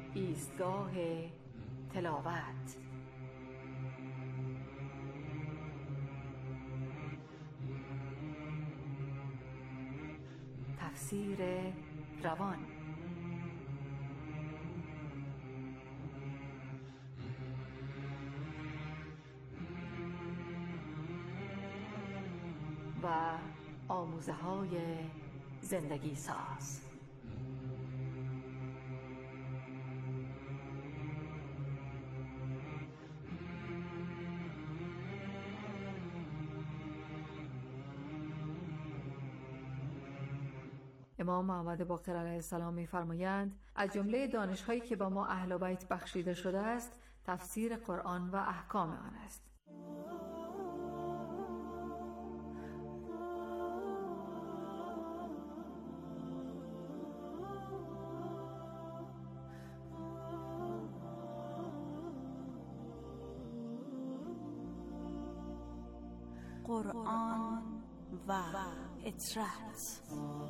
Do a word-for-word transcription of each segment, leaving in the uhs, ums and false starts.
ایستگاه تلاوت. تفسیر روان. و آموزه های زندگی ساز. امام محمد باقر علیه السلام می‌فرمایند از جمله دانش‌هایی که با ما اهل بیت بخشیده شده است تفسیر قرآن و احکام آن است. قرآن و اطرت.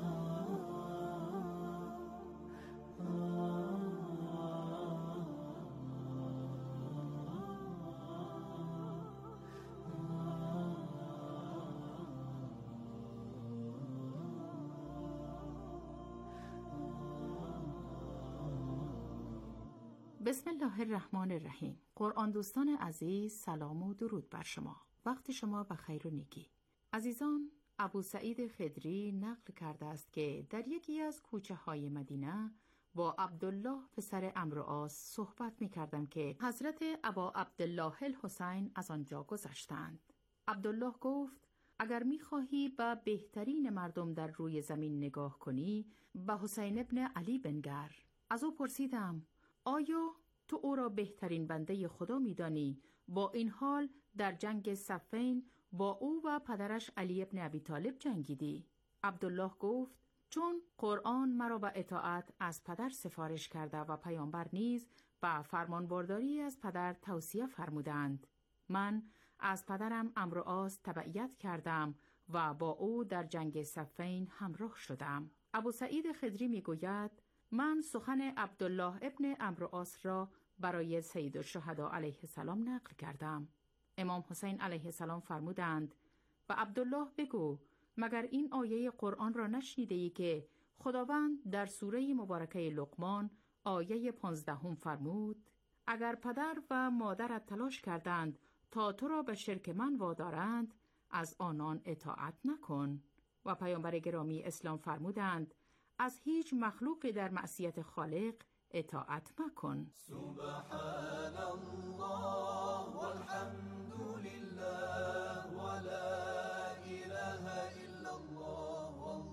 بسم الله الرحمن الرحیم. قرآن دوستان عزیز، سلام و درود بر شما. وقت شما بخیر و نیکی. عزیزان، ابو سعید خدری نقل کرده است که در یکی از کوچه های مدینه با عبدالله پسر عمرو عاص صحبت می کردم که حضرت ابا عبدالله الحسین از آنجا گذشتند. عبدالله گفت اگر می خواهی به بهترین مردم در روی زمین نگاه کنی به حسین ابن علی بنگر. از او پرسیدم آیا تو او را بهترین بنده خدا می دانی؟ با این حال در جنگ صفین با او و پدرش علی ابن ابی طالب جنگیدی. عبدالله گفت چون قرآن مرا به اطاعت از پدر سفارش کرده و پیامبر نیز به فرمانبرداری از پدر توصیه فرمودند، من از پدرم عمرو عاص تبعیت کردم و با او در جنگ صفین همراه شدم. ابو سعید خدری می گوید من سخن عبدالله ابن عمرو عاص را برای سید الشهدا علیه السلام نقل کردم. امام حسین علیه السلام فرمودند و عبدالله بگو مگر این آیه قرآن را نشنیده ای که خداوند در سوره مبارکه لقمان آیه پانزدهم فرمود اگر پدر و مادرت تلاش کردند تا تو را به شرک من وادارند از آنان اطاعت نکن. و پیامبر گرامی اسلام فرمودند از هیچ مخلوقی در معصیت خالق اطاعت مکن. سبحان الله والحمد لله ولا اله الا الله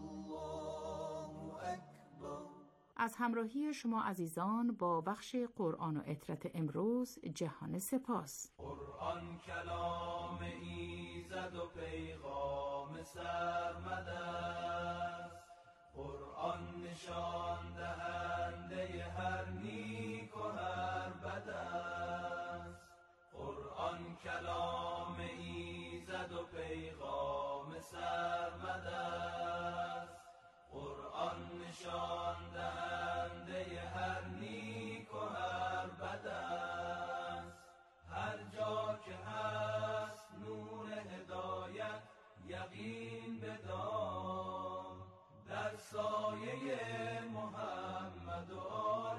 والله اکبر. از همراهی شما عزیزان با بخش قرآن و اطرت امروز جهان سپاس. قرآن کلام ایزد و پیغام سرمد است، قرآن نشان دهنده هر نیک و هر بد است. قرآن کلام ایزد و پیغام سرمد است، قرآن نشان دهنده هر نیک و هر بد است. هر جا که هست نور هدایت یقین بدان، در سایه محمد و آل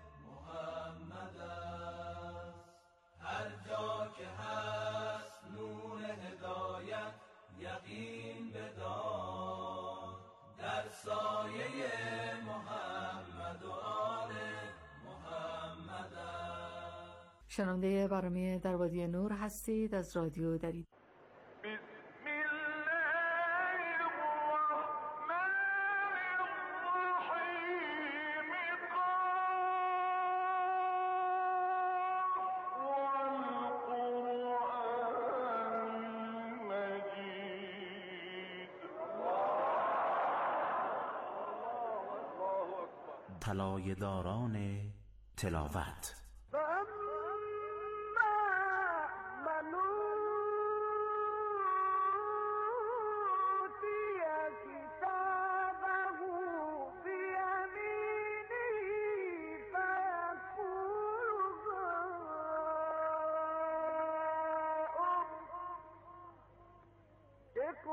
محمد است. هر جا که هست نور هدایت یقین بدان، در سایه محمد و آل محمد است. شنونده برنامه در وادی نور هستید از رادیو دری. طلایه داران تلاوت. فَيَقُولُ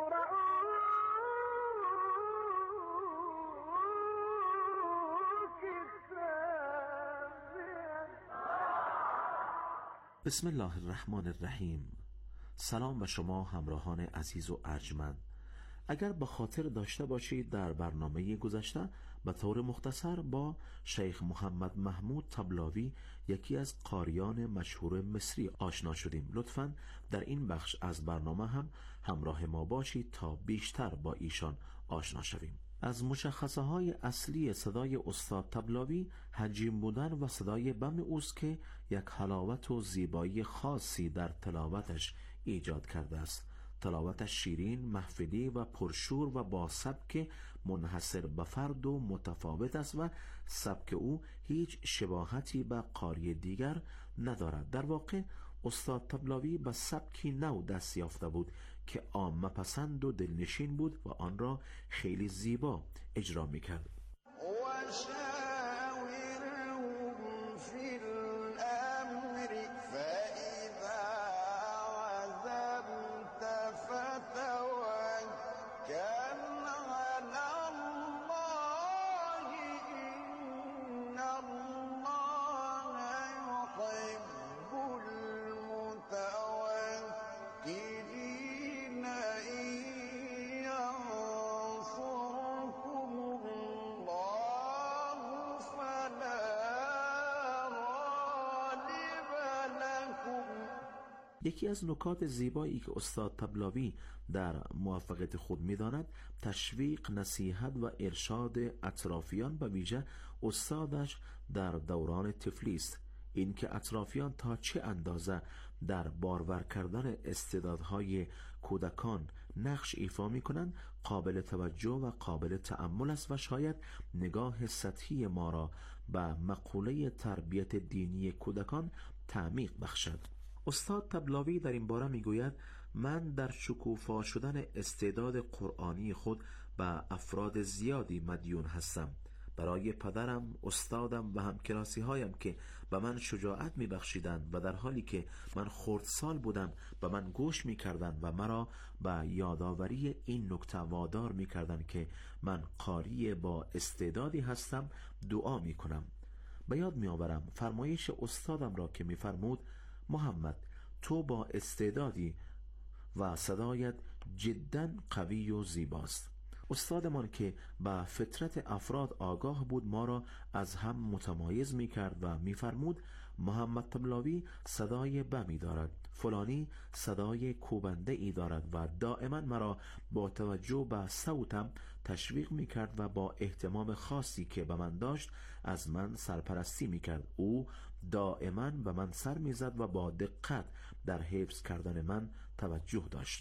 بسم الله الرحمن الرحیم. سلام به شما همراهان عزیز و ارجمند. اگر به خاطر داشته باشید در برنامه گذشته به طور مختصر با شیخ محمد محمود طبلاوی، یکی از قاریان مشهور مصری، آشنا شدیم. لطفاً در این بخش از برنامه هم همراه ما باشید تا بیشتر با ایشان آشنا شویم. از مشخصه های اصلی صدای استاد طبلاوی حجیم بودن و صدای بم اوست که یک حلاوت و زیبایی خاصی در تلاوتش ایجاد کرده است. تلاوتش شیرین، محفلی و پرشور و با سبک منحصر به فرد و متفاوت است و سبک او هیچ شباهتی به قاری دیگر ندارد. در واقع استاد طبلاوی به سبکی نو دست یافته بود که عامه پسند و دلنشین بود و آن را خیلی زیبا اجرا می‌کرد. یکی از نکات زیبایی که استاد طبلاوی در موفقیت خود می‌داند تشویق، نصیحت و ارشاد اطرافیان، به ویژه استادش در دوران طفلی است. این که اطرافیان تا چه اندازه در بارور کردن استعدادهای کودکان نقش ایفا می‌کنند قابل توجه و قابل تأمل است و شاید نگاه سطحی ما را به مقوله تربیت دینی کودکان تعمیق بخشد. استاد طبلاوی در این باره میگوید: من در شکوفا شدن استعداد قرآنی خود به افراد زیادی مدیون هستم. برای پدرم، استادم و همکلاسی هایم که به من شجاعت میبخشیدند و در حالی که من خردسال بودم به من گوش میکردند و مرا به یادآوری این نکته وادار میکردند که من قاری با استعدادی هستم دعا میکنم. به یاد میآورم فرمایش استادم را که میفرمود: محمد، تو با استعدادی و صدایت جداً قوی و زیباست. استادمان که به فطرت افراد آگاه بود ما را از هم متمایز می کرد و می فرمود: محمد طبلاوی صدای بمی دارد، فلانی صدای کوبنده ای دارد و دائما مرا با توجه به صوتم تشویق می کرد و با اهتمام خاصی که به من داشت از من سرپرستی می کرد. او دائما به من سر می زد و با دقت در حفظ کردن من توجه داشت.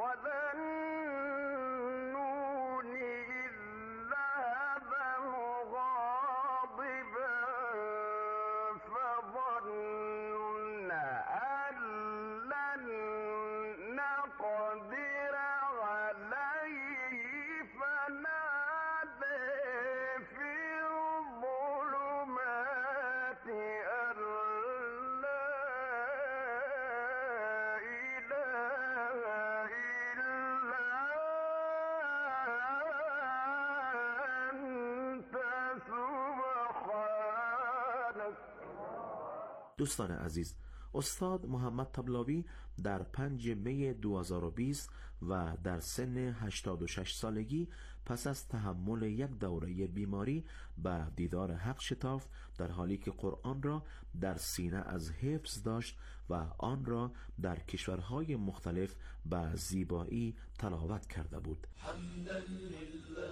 دوستان عزیز، استاد محمد طبلاوی در پنج می دو هزار و بیست و در سن هشتاد و شش سالگی پس از تحمل یک دوره بیماری به دیدار حق شتافت، در حالی که قرآن را در سینه از حفظ داشت و آن را در کشورهای مختلف به زیبایی تلاوت کرده بود. حمدا لله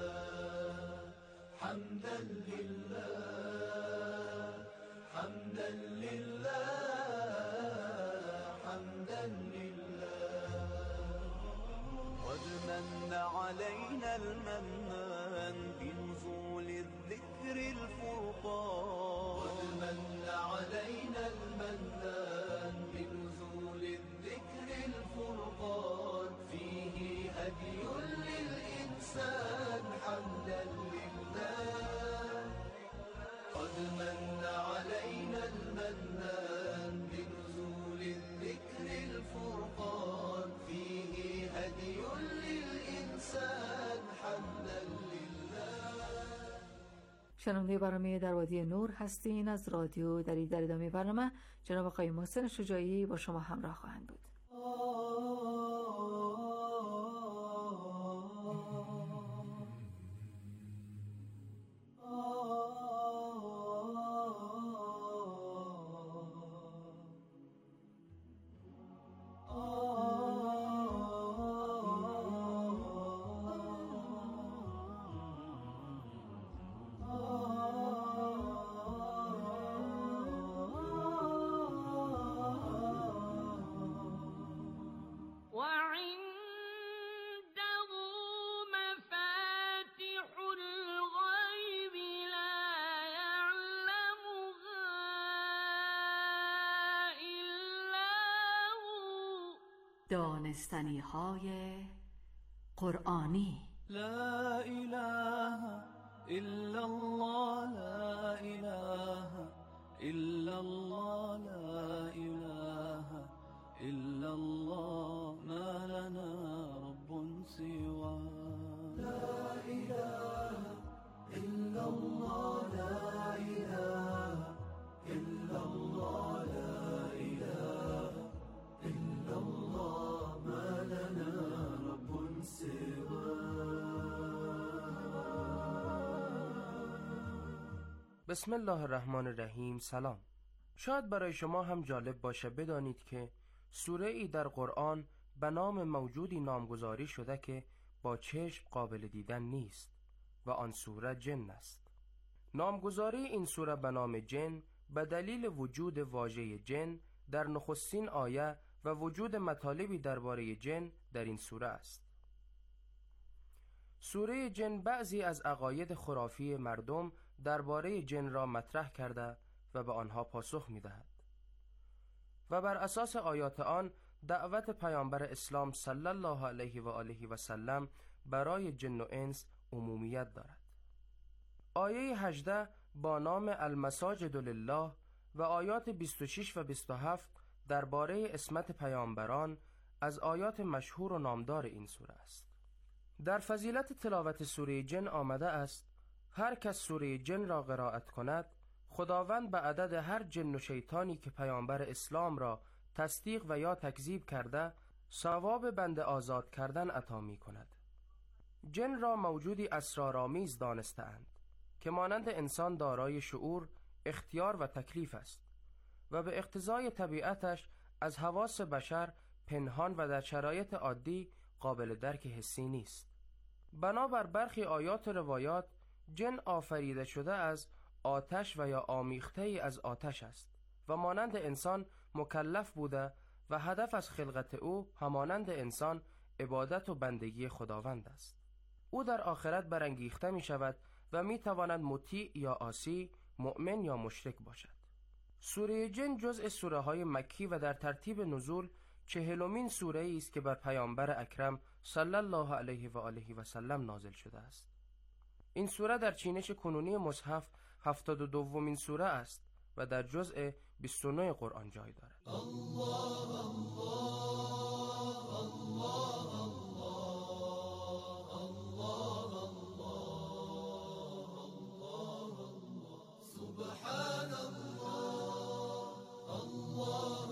حمدا لله حمدا لله حمدا لله قد من علينا المنان بنزول الذكر الفرقان قد من علينا المنان بنزول الذكر الفرقان فيه هدي للإنسان حمدا لله قد من علينا المنان شنونده برنامه در وادی نور هستین از رادیو دری. در ادامه برنامه جناب آقای محسن شجاعی با شما همراه خواهند بود. دانستنی های قرآنی. لا اله الا الله، لا اله الا الله، لا اله الا الله، ما لنا رب سواه. لا اله الا الله، لا اله الا الله، لا اله الا الله، ما لنا رب سواه. بسم الله الرحمن الرحیم. سلام. شاید برای شما هم جالب باشه بدانید که سوره ای در قرآن به نام موجودی نامگذاری شده که با چشم قابل دیدن نیست و آن سوره جن است. نامگذاری این سوره به نام جن به دلیل وجود واژه جن در نخستین آیه و وجود مطالبی درباره جن در این سوره است. سوره جن بعضی از عقاید خرافی مردم درباره جن را مطرح کرده و به آنها پاسخ می‌دهد و بر اساس آیات آن دعوت پیامبر اسلام صلی الله علیه و آله و سلم برای جن و انس عمومیت دارد. آیه هجده با نام المساجد لله و آیات بیست و شش و بیست و هفت درباره عصمت پیامبران از آیات مشهور و نامدار این سوره است. در فضیلت تلاوت سوره جن آمده است هر کس سوره جن را قرائت کند خداوند به عدد هر جن و شیطانی که پیامبر اسلام را تصدیق و یا تکذیب کرده ثواب بنده آزاد کردن عطا می کند. جن را موجودی اسرارآمیز دانسته‌اند که مانند انسان دارای شعور، اختیار و تکلیف است و به اقتضای طبیعتش از حواس بشر پنهان و در شرایط عادی قابل درک حسی نیست. بنابر برخی آیات و روایات جن آفریده شده از آتش و یا آمیخته ای از آتش است و مانند انسان مکلف بوده و هدف از خلقت او همانند انسان عبادت و بندگی خداوند است. او در آخرت برانگیخته می شود و می تواند مطیع یا عاصی، مؤمن یا مشرک باشد. سوره جن جزء سوره های مکی و در ترتیب نزول چهلمین سوره ای است که بر پیامبر اکرم صلی الله علیه و آله و سلم نازل شده است. این سوره در چینش کنونی مصحف هفتاد و دومین سوره است و در جزء بیست و نه قرآن جای دارد. الله الله الله الله الله الله سبحان الله الله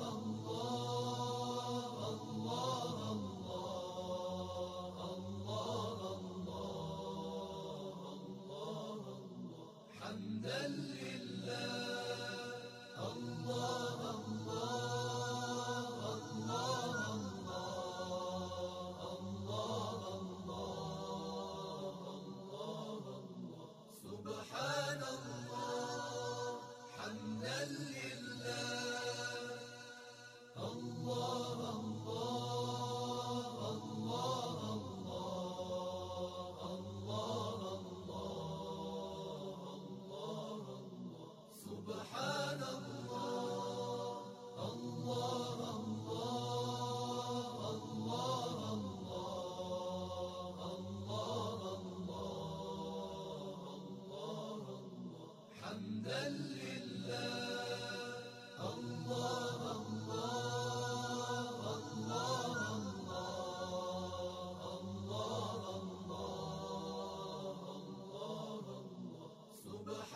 الله الله الله حمدا لله الله الله الله الله الله سبحان الله حمدا لله الله الله الله سبحان الله الله الله الله الله حمدا لله الله الله الله الله سبحان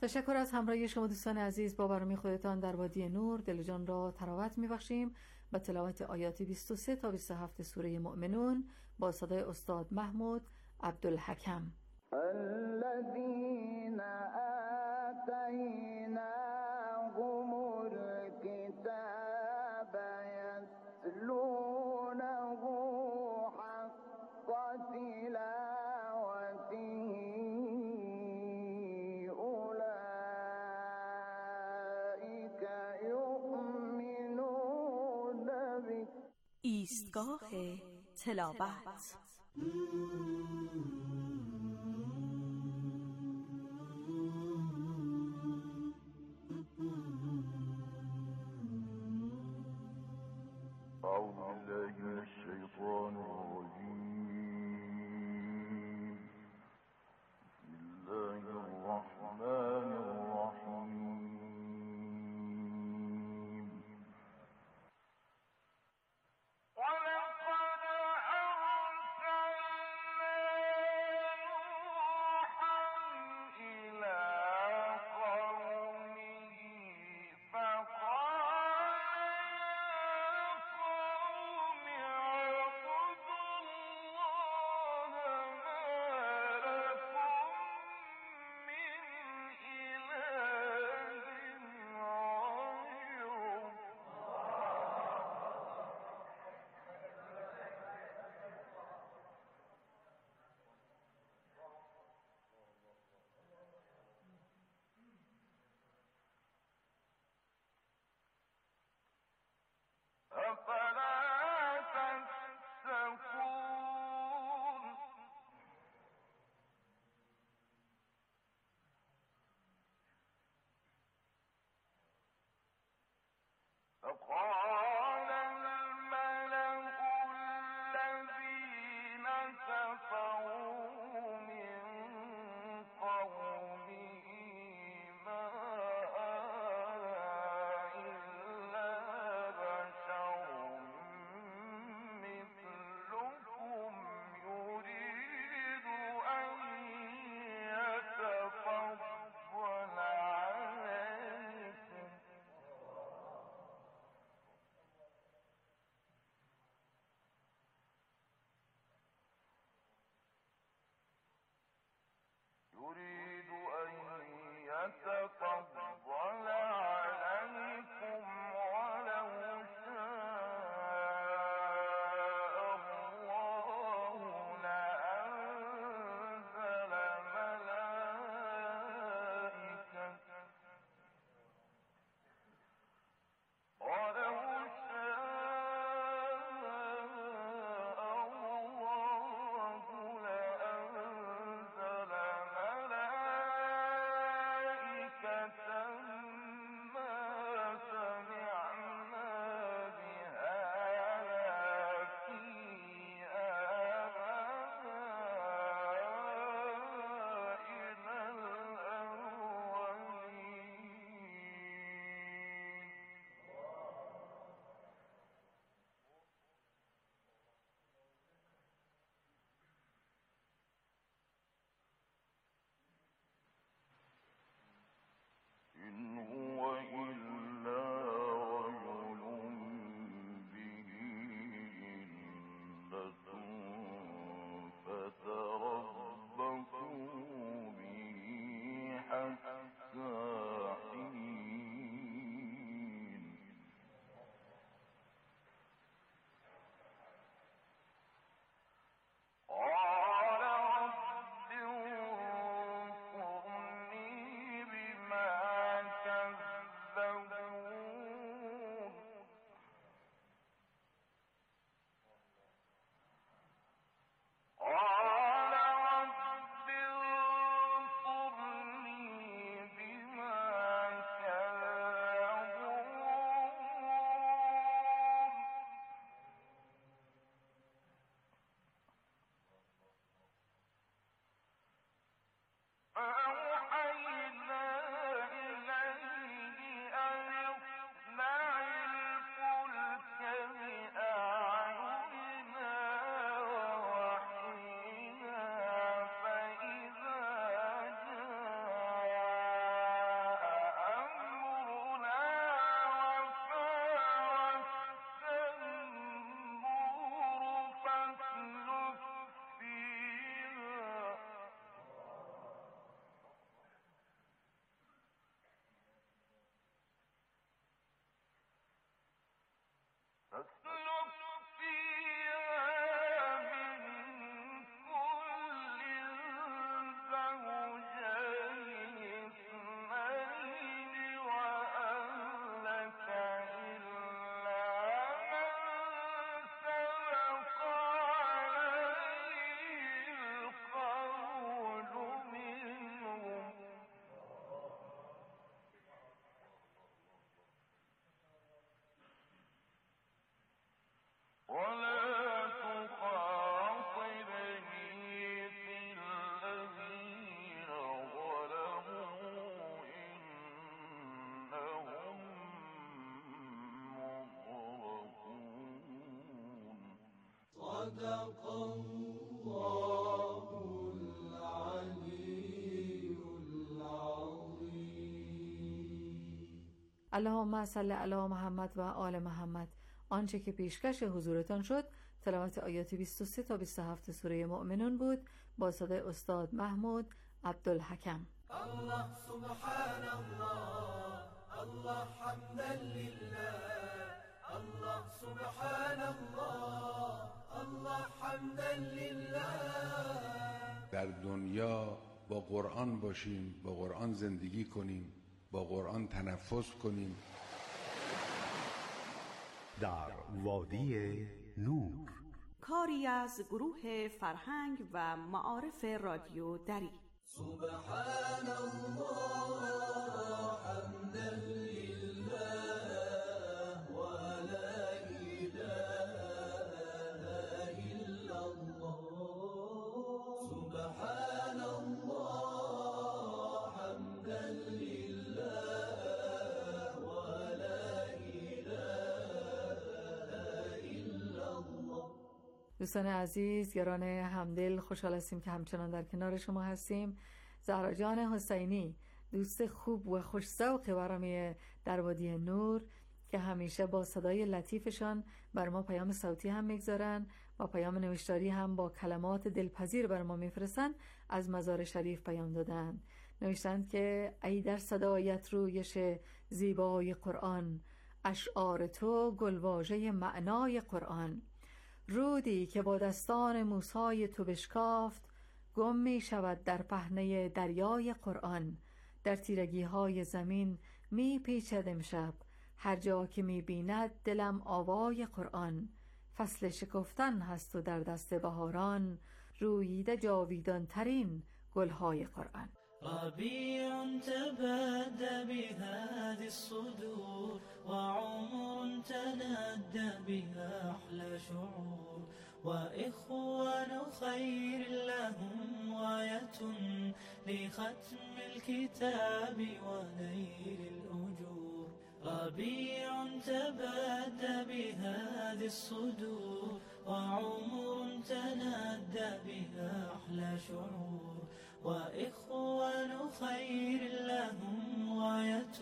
تشکر از همراهی شما دوستان عزیز. با برنامه خودتان در وادی نور دل و جان را تراوت می‌بخشیم با تلاوت آیات بیست و سه تا بیست و هفت سوره مؤمنون با صدای استاد محمود عبدالحکم. الذين آتيناهم الكتاب يتلونه حق تلاوته أولئك يؤمنون به. ایستگاه تلاوت. أعوذ بالله من الشيطان الرجيم. بسم الله الرحمن الرحيم. ولقد أرسلنا نوحا إلى قومه فقال فقال الملأ الذين كفروا من قومه ما هذا إلا بشر مثلكم يريد أن يتفضل عليكم اللهم صل علی محمد و آل محمد. آنچه که پیشکش حضورتان شد تلاوت آیات بیست و سه تا بیست و هفت سوره مؤمنون بود با صدای استاد محمود عبدالحکم. الله سبحان الله، الله حمدا لله، الله سبحان الله، الله حمدا لله. در دنیا با قرآن باشیم، با قرآن زندگی کنیم، با قرآن تنفس کنیم. در وادی نور، کاری از گروه فرهنگ و معارف رادیو دری. سبحان الله حمدا لله و لا اله الا الله. سبحان الله حمدا لله و لا اله الا الله. دوستان عزیز، یاران همدل، خوشحال هستیم که همچنان در کنار شما هستیم. زهرا جان حسینی، دوست خوب و خوش‌ذوق برنامه در وادی نور که همیشه با صدای لطیفشان بر ما پیام صوتی هم میگذارن و پیام نوشتاری هم با کلمات دلپذیر بر ما میفرستن، از مزار شریف پیام دادن. نوشتند که ای در صدایت رویش زیبای قرآن، اشعار تو گلواژه معنای قرآن. رودی که با دستان موسی تو بشکافت، گم می شود در پهنه دریای قرآن. در تیرگی های زمین می پیچد امشب، هر جا که می بیند دلم آوای قرآن. فصل شکفتن هست و در دست بهاران، روییده جاویدان ترین گلهای قرآن. ربيع تبادى بهذه الصدور، وعمر تنادى بها أحلى شعور، وإخوان خير لهم غاية لختم الكتاب ونيل الأجور. ربيع تبادى بهذه الصدور، وعمر تنادى بها أحلى شعور، وإخوان خير لهم غاية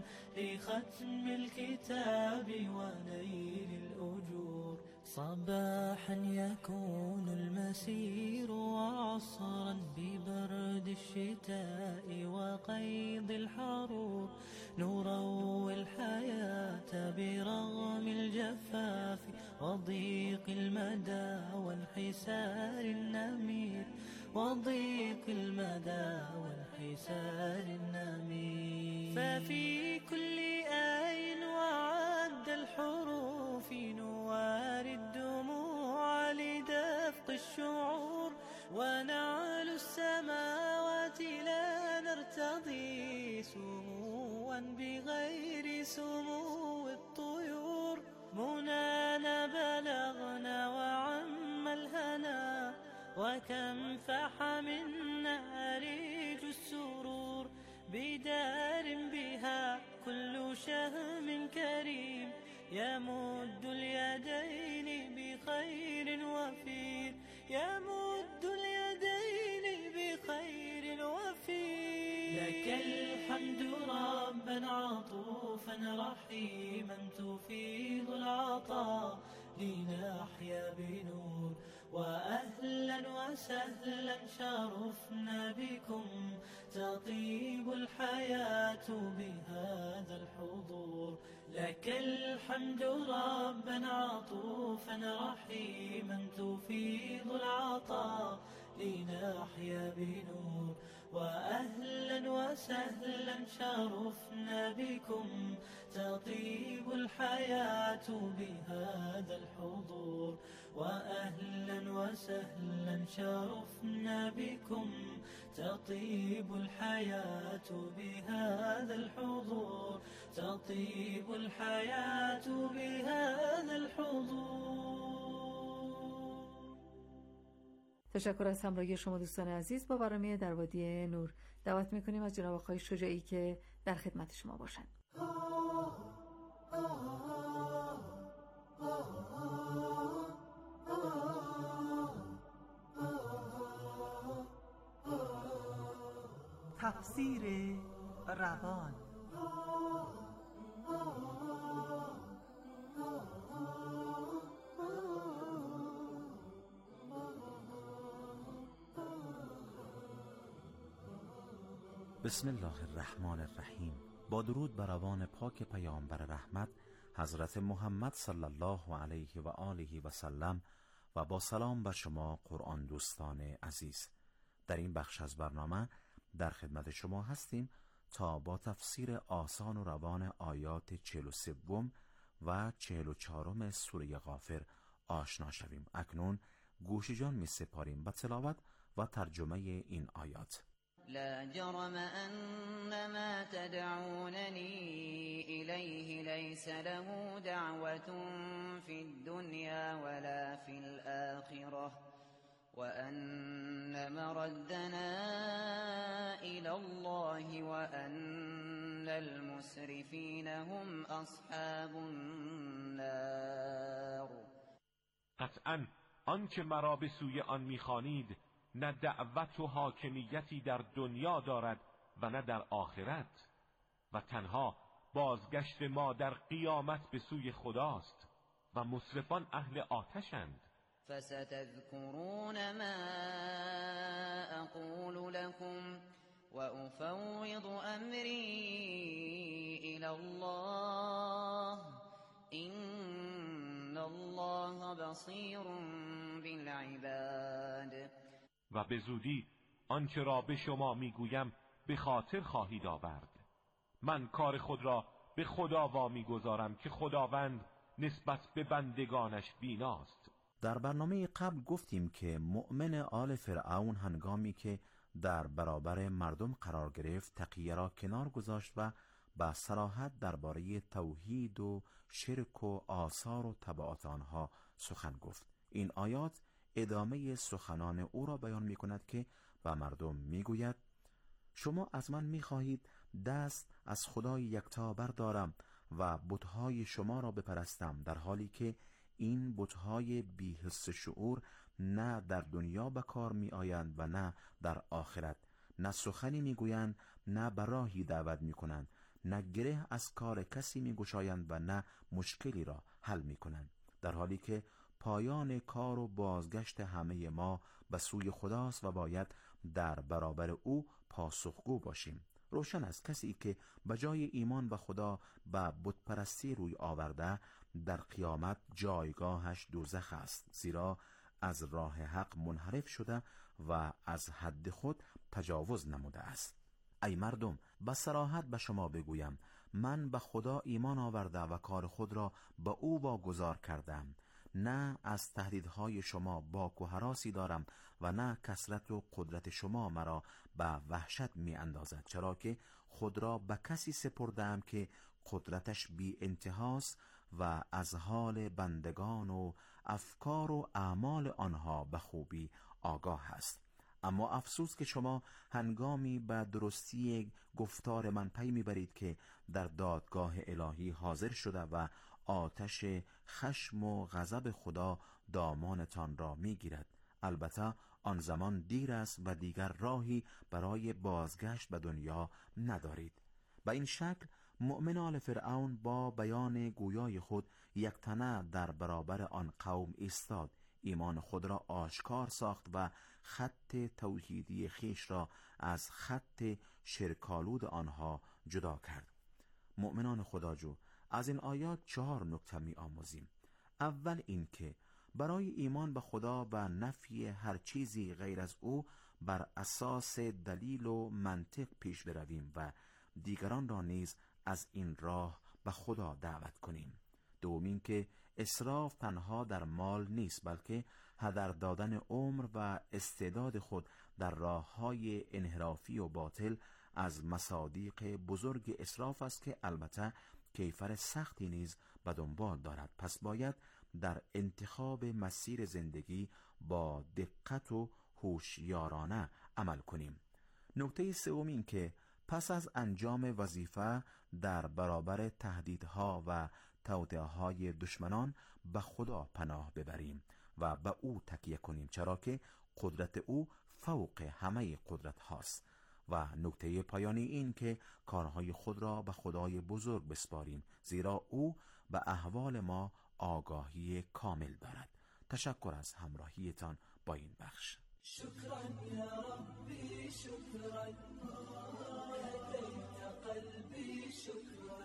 لختم الكتاب ونيل الأجور. صباحا يكون المسير، وعصرا ببرد الشتاء وقيض الحرور. نروي الحياة برغم الجفاف وضيق المدى وانحسار النمير، وضيق المدى وانحسار النمير. ففي كل آي وعد الحروف نواري الدموع لدفق الشعور، ونعلو السماوات لا نرتضي سموا بغير سمو الطيور. منانا بلغنا وعم الهنا، وكم فح منا ريج السرور. بدار بها كل شهم كريم، يمد اليدين بخير وفير، يمد اليدين بخير وفير. لك الحمد ربا عطوفا رحيما تفيض العطاء لنحيا بنور، وأهلا وسهلا شرفنا بكم تطيب الحياة بهذا الحضور لك الحمد ربا عطوفا رحيما تفيض العطاء لنحيا بنور وأهلا وسهلا شرفنا بكم تطيب الحياة بهذا الحضور وأهلا وسهلا شرفنا بكم تطيب الحياة بهذا الحضور تطيب الحياة بهذا الحضور. تشکر از همراهی شما دوستان عزیز با برنامه در وادی نور. دعوت میکنیم از جناب آقای شجاعی که در خدمت شما باشند. تفسیر روان. بسم الله الرحمن الرحیم. با درود بر روان پاک پیامبر رحمت حضرت محمد صلی الله علیه و آله و سلم و با سلام بر شما قرآن دوستان عزیز، در این بخش از برنامه در خدمت شما هستیم تا با تفسیر آسان و روان آیات چهل و سه و چهل و چهار سوره غافر آشنا شویم. اکنون گوش جان می سپاریم به تلاوت و ترجمه این آیات. لا جرم أن ما تدعونني إليه ليس له دعوة في الدنيا ولا في الآخرة وأن مردنا إلى الله وأن المسرفين هم أصحاب النار. قطعاً آنچه مرا به سوی آن می‌خوانید نه دعوت و حاکمیتی در دنیا دارد و نه در آخرت و تنها بازگشت ما در قیامت به سوی خداست و مسرفان اهل آتشند. فستذكرون ما اقول لكم وافوض امری الى الله ان الله بصیر بالعباد. و به زودی آنچه را به شما میگویم به خاطر خواهید آورد. من کار خود را به خدا وامی گذارم که خداوند نسبت به بندگانش بیناست. در برنامه قبل گفتیم که مؤمن آل فرعون هنگامی که در برابر مردم قرار گرفت تقیه را کنار گذاشت و با صراحت درباره توحید و شرک و آثار و تبعات آنها سخن گفت. این آیات ادامه سخنان او را بیان می کند که به مردم می گوید شما از من می خواهید دست از خدای یکتا بردارم و بتهای شما را بپرستم، در حالی که این بتهای بی حس شعور نه در دنیا به کار می آیند و نه در آخرت، نه سخنی می گویند نه به راهی دعوت می کنند، نه گره از کار کسی می گشایند و نه مشکلی را حل می کنند، در حالی که پایان کار و بازگشت همه ما به سوی خداست و باید در برابر او پاسخگو باشیم. روشن است کسی که به جای ایمان به خدا و بتپرستی روی آورده در قیامت جایگاهش دوزخ است، زیرا از راه حق منحرف شده و از حد خود تجاوز نموده است. ای مردم، به صراحت به شما بگویم من به خدا ایمان آورده و کار خود را به او واگذار کردم. نه از تهدیدهای شما باک و هراسی دارم و نه کثرت و قدرت شما مرا به وحشت می اندازد، چرا که خود را به کسی سپردم که قدرتش بی انتهاست و از حال بندگان و افکار و اعمال آنها به خوبی آگاه است. اما افسوس که شما هنگامی به درستی گفتار من پی میبرید که در دادگاه الهی حاضر شده و آتش خشم و غضب خدا دامانتان را میگیرد. البته آن زمان دیر است و دیگر راهی برای بازگشت به دنیا ندارید. به این شکل مؤمن آل فرعون با بیان گویای خود یک تنه در برابر آن قوم ایستاد. ایمان خود را آشکار ساخت و خط توحیدی خیش را از خط شرکالود آنها جدا کرد. مؤمنان خداجو، از این آیات چهار نکته می آموزیم. اول این که برای ایمان به خدا و نفی هر چیزی غیر از او بر اساس دلیل و منطق پیش برویم و دیگران را نیز از این راه به خدا دعوت کنیم. دوم این که اسراف تنها در مال نیست، بلکه هدر دادن عمر و استعداد خود در راه‌های انحرافی و باطل از مصادیق بزرگ اسراف است که البته کیفر سختی نیز به دنبال دارد. پس باید در انتخاب مسیر زندگی با دقت و هوشیارانه عمل کنیم. نکته سوم این که پس از انجام وظیفه در برابر تهدیدها و توطئه‌های دشمنان به خدا پناه ببریم و به او تکیه کنیم، چرا که قدرت او فوق همه قدرت هاست. و نکته پایانی این که کارهای خود را به خدای بزرگ بسپاریم، زیرا او به احوال ما آگاهی کامل دارد. تشکر از همراهیتان با این بخش. شكرا يا ربي شكرا هديت قلبي شكرا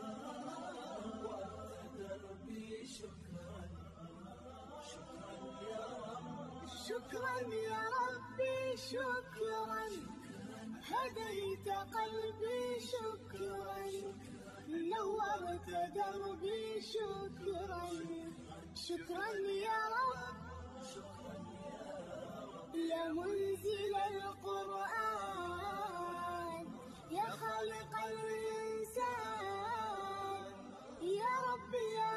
وأنت دربي شكرا شكرا يا رب شكرا يا ربي شكرا هديت قلبي شكرا نورت دربي شكرا شكرا يا رب يا منزل القرآن يا خالق الإنسان يا رب يا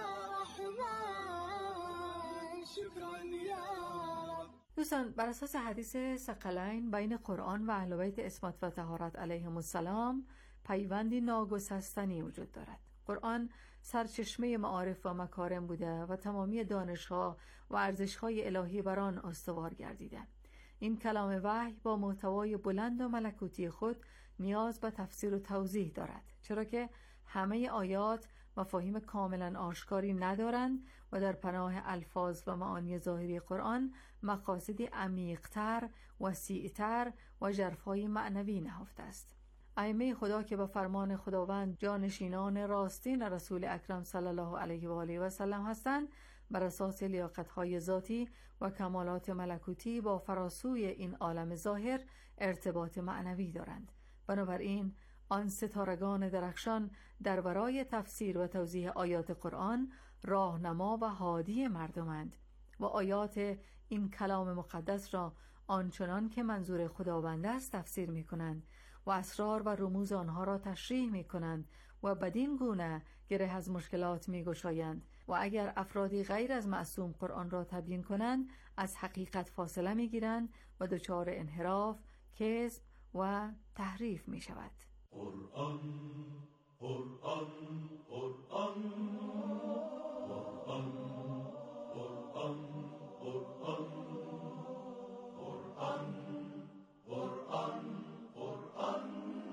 رحمن شكرا يا رب. دوستان، بر اساس حدیث ثقلین بین قرآن و اهل بیت عصمت و طهارت علیهم السلام پیوندی ناگسستنی وجود دارد. قرآن سرچشمه معارف و مکارم بوده و تمامی دانش‌ها و ارزش‌های الهی بر آن استوار گردیده. این کلام وحی با محتوای بلند و ملکوتی خود نیاز به تفسیر و توضیح دارد، چرا که همه آیات مفاهیم کاملا آشکاری ندارند و در پناه الفاظ و معانی ظاهری قرآن مقاصدی عمیق‌تر، وسیع‌تر و ژرفای معنوی نهفته است. ائمه خدا که به فرمان خداوند جانشینان راستین رسول اکرم صلی الله علیه و آله و سلم هستند، بر اساس لیاقت‌های ذاتی و کمالات ملکوتی با فراسوی این عالم ظاهر ارتباط معنوی دارند. بنابراین آن ستارگان درخشان در برای تفسیر و توضیح آیات قرآن راهنما و هادی مردمند و آیات این کلام مقدس را آنچنان که منظور خداوند است تفسیر می کنند و اسرار و رموز آنها را تشریح می کنند و بدین گونه گره از مشکلات می گشایند و اگر افرادی غیر از معصوم قرآن را تبیین کنند از حقیقت فاصله می گیرند و دچار انحراف، کذب و تحریف می شود. قرآن قرآن قرآن قرآن قرآن قرآن قرآن قرآن قرآن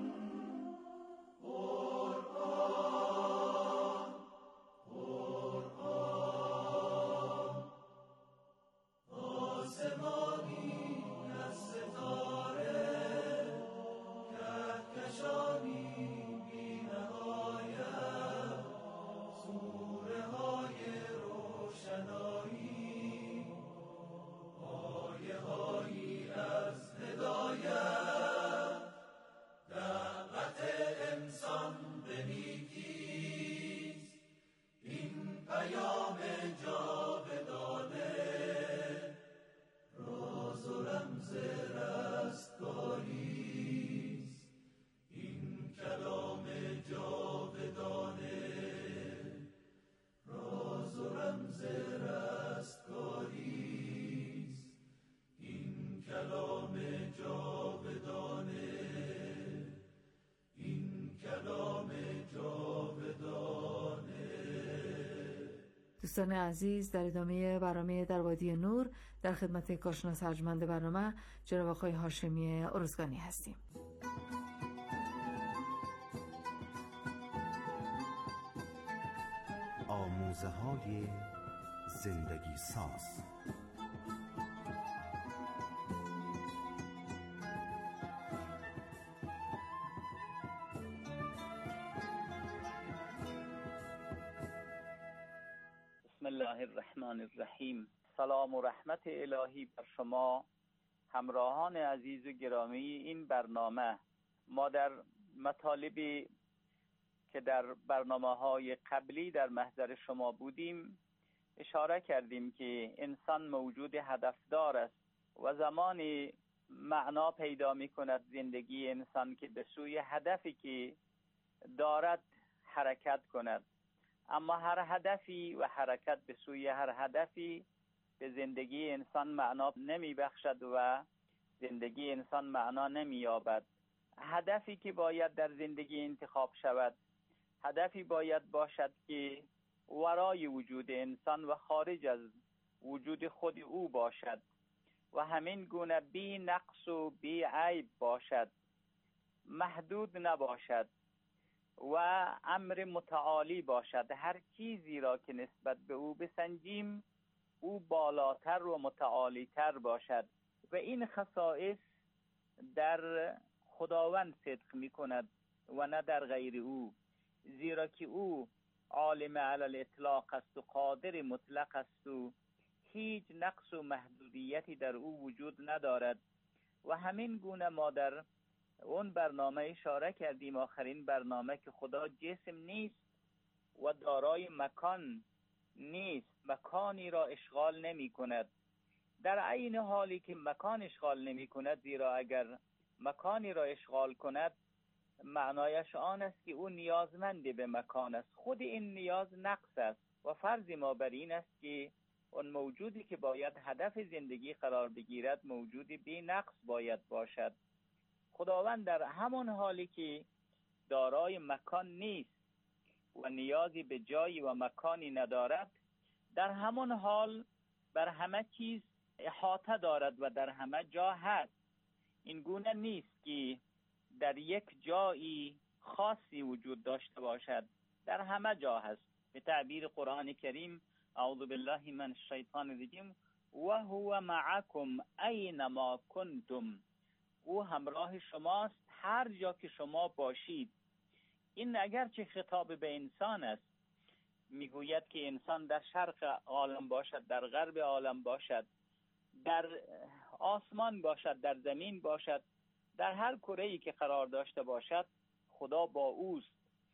دوستان عزیز، در ادامه برنامه در وادی نور در خدمت کارشناس ارجمند برنامه جناب آقای هاشمی ارزگانی هستیم. آموزه های زندگی ساز الله الرحمن الرحیم. سلام و رحمت الهی بر شما همراهان عزیز و گرامی این برنامه. ما در مطالبی که در برنامه‌های قبلی در محضر شما بودیم اشاره کردیم که انسان موجود هدفدار است و زمانی معنا پیدا می کند زندگی انسان که به سوی هدفی که دارد حرکت کند. اما هر هدفی و حرکت به سوی هر هدفی به زندگی انسان معنا نمی بخشد و زندگی انسان معنا نمی یابد. هدفی که باید در زندگی انتخاب شود هدفی باید باشد که ورای وجود انسان و خارج از وجود خود او باشد و همین گونه بی نقص و بی عیب باشد، محدود نباشد و امر متعالی باشد. هر چیزی را که نسبت به او بسنجیم او بالاتر و متعالیتر باشد و این خصائص در خداوند صدق می کند و نه در غیر او، زیرا که او عالم علی الاطلاق است و قادر مطلق است و هیچ نقص و محدودیتی در او وجود ندارد. و همین گونه ما در اون برنامه اشاره کردیم، آخرین برنامه، که خدا جسم نیست و دارای مکان نیست، مکانی را اشغال نمی کند. در عین حالی که مکان اشغال نمی کند، زیرا اگر مکانی را اشغال کند معنایش آن است که او نیازمند به مکان است. خود این نیاز نقص است و فرض ما بر این است که اون موجودی که باید هدف زندگی قرار بگیرد موجودی بی نقص باید باشد. خداوند در همون حالی که دارای مکان نیست و نیازی به جایی و مکانی ندارد، در همون حال بر همه چیز احاطه دارد و در همه جا هست. این گونه نیست که در یک جایی خاصی وجود داشته باشد، در همه جا هست. به تعبیر قرآن کریم اعوذ بالله من الشیطان الرجیم و هو معکم اینما کنتم، او همراه شماست هر جا که شما باشید. این اگرچه خطاب به انسان است، میگوید که انسان در شرق عالم باشد، در غرب عالم باشد، در آسمان باشد، در زمین باشد، در هر کره‌ای که قرار داشته باشد خدا با اوست.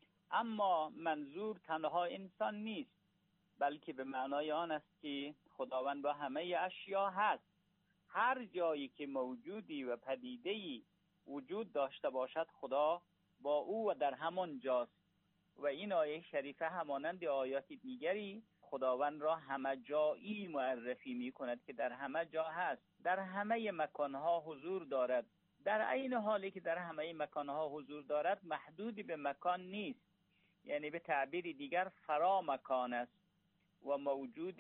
اما منظور تنها انسان نیست، بلکه به معنای آن است که خداوند با همه اشیا هست. هر جایی که موجودی و پدیده‌ای وجود داشته باشد خدا با او و در همان جاست. و این آیه شریفه همانند آیات دیگری خداوند را همه جایی معرفی می کند که در همه جا هست، در همه مکانها حضور دارد. در عین حالی که در همه مکانها حضور دارد محدودی به مکان نیست، یعنی به تعبیر دیگر فرا مکان است و موجود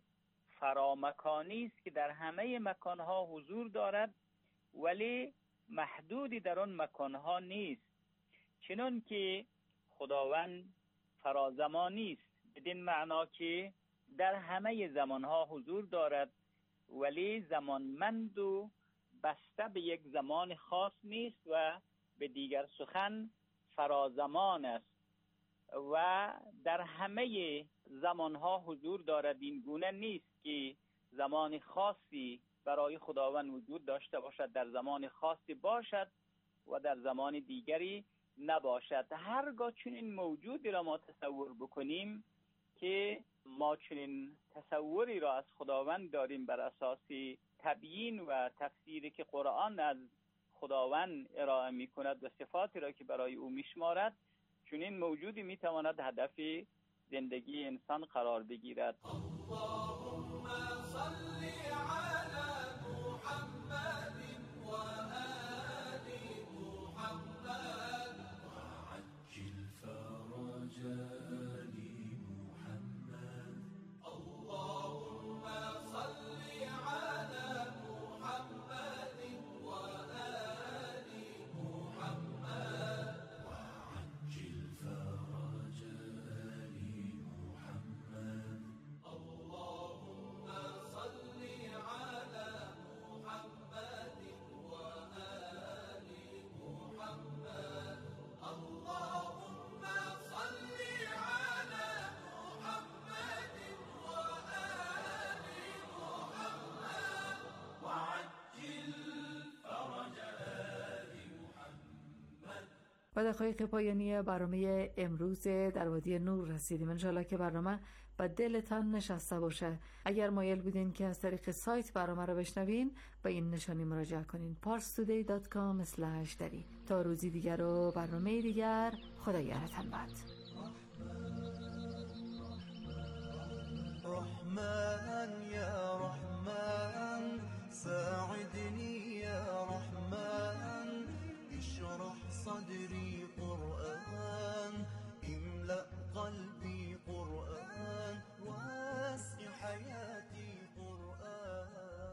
فرامکانی است که در همه مکانها حضور دارد ولی محدودی در آن مکانها نیست. چنان که خداوند فرازمانی است بدین معنا که در همه زمانها حضور دارد ولی زمانمند و بسته به یک زمان خاص نیست و به دیگر سخن فرازمان است و در همه زمانها حضور دارد. این گونه نیست که زمان خاصی برای خداوند وجود داشته باشد، در زمان خاصی باشد و در زمان دیگری نباشد. هرگاه چنین موجودی را ما تصور بکنیم که ما چنین تصوری را از خداوند داریم بر اساس تبیین و تفسیری که قرآن از خداوند ارائه می کند و صفاتی را که برای او می شمارد، چنین موجودی می تواند هدف زندگی انسان قرار بگیرد. اللهم صل على محمد و آل محمد وعجل فرج آل محمد. اللهم صل على محمد و آل محمد وعجل فرج آل محمد. اللهم صل على محمد و آل و دقایق پایانی برنامه امروز در وادی نور رسیدیم. انشالله که برنامه به دلتان نشسته باشه. اگر مایل بودین که از طریق سایت برنامه رو بشنوین، به این نشانی مراجعه کنین: پارس تودی دات کام اسلش دری. تا روزی دیگر و برنامه دیگر، خدا یارتان باد. رحمن یا رحمن ساعدني يا رحمن اشرح صدري قرآن املأ قلبي قرآن واسع حياتي قرآن.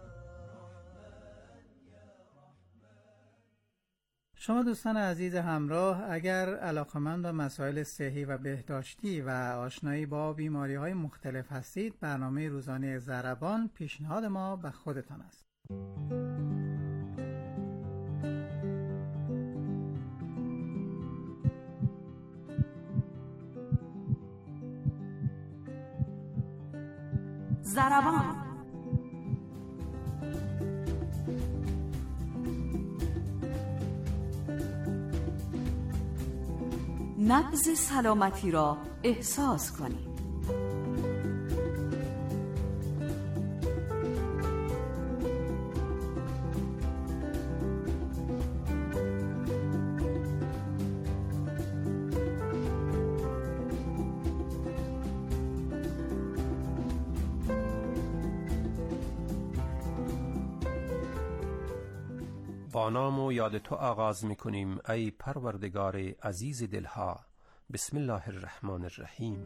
شما دوستان عزیز همراه، اگر علاقمند به مسائل صحی و بهداشتی و آشنایی با بیماری های مختلف هستید، برنامه روزانه ضربان پیشنهاد ما به خودتان است. ضربان نبض سلامتی را احساس کنید. با نام و یاد تو آغاز می‌کنیم ای پروردگار عزیز دلها. بسم الله الرحمن الرحیم.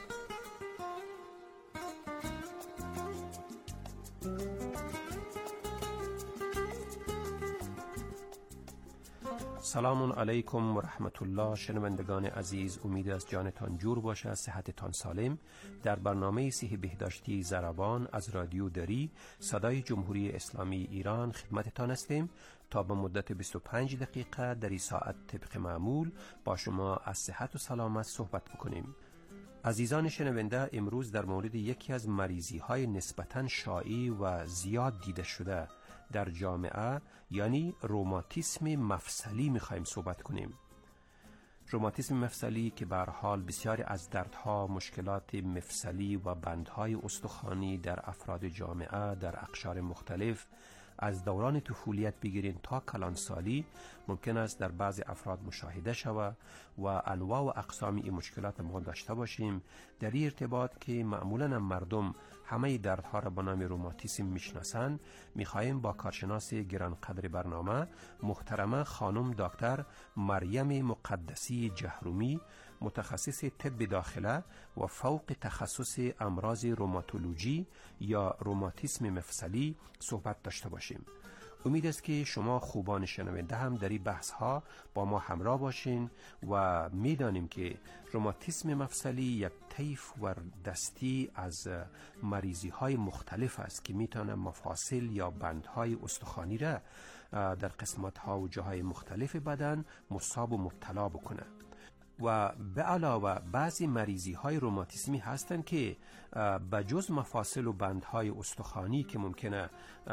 سلام علیکم و رحمت الله. شنوندگان عزیز، امید از جانتان جور باشه، صحتتان سالم. در برنامه صحی بهداشتی ضربان از رادیو دری صدای جمهوری اسلامی ایران خدمتتان هستیم تا به مدت بیست و پنج دقیقه در این ساعت طبق معمول با شما از صحت و سلامت صحبت بکنیم. عزیزان شنونده، امروز در مورد یکی از مریضی های نسبتاً شایع و زیاد دیده شده در جامعه، یعنی روماتیسم مفصلی میخوایم صحبت کنیم. روماتیسم مفصلی که به هر حال بسیاری از دردها، مشکلات مفصلی و بندهای استخوانی در افراد جامعه در اقشار مختلف از دوران طفولیت بگیرین تا کلانسالی ممکن است در بعضی افراد مشاهده شود و انواع و اقسام این مشکلات ما داشته باشیم. در این ارتباط که معمولاً مردم همه دردها را به نام روماتیسم میشناسند، میخواهیم با کارشناس گرانقدر برنامه محترمه خانم دکتر مریم مقدسی جهرومی، متخصص طب داخله و فوق تخصص امراض روماتولوژی یا روماتیسم مفصلی صحبت داشته باشیم. امید است که شما خوبان شنونده هم در این بحث ها با ما همراه باشین و میدانیم که روماتیسم مفصلی یک طیف و دستی از مریضی های مختلف است که میتونه مفاصل یا بندهای استخوانی را در قسمت ها و جاهای مختلف بدن مصاب و مبتلا بکنه. و به علاوه بعضی مریضی های روماتیسمی هستند که بجز مفاصل و بندهای استخوانی که ممکنه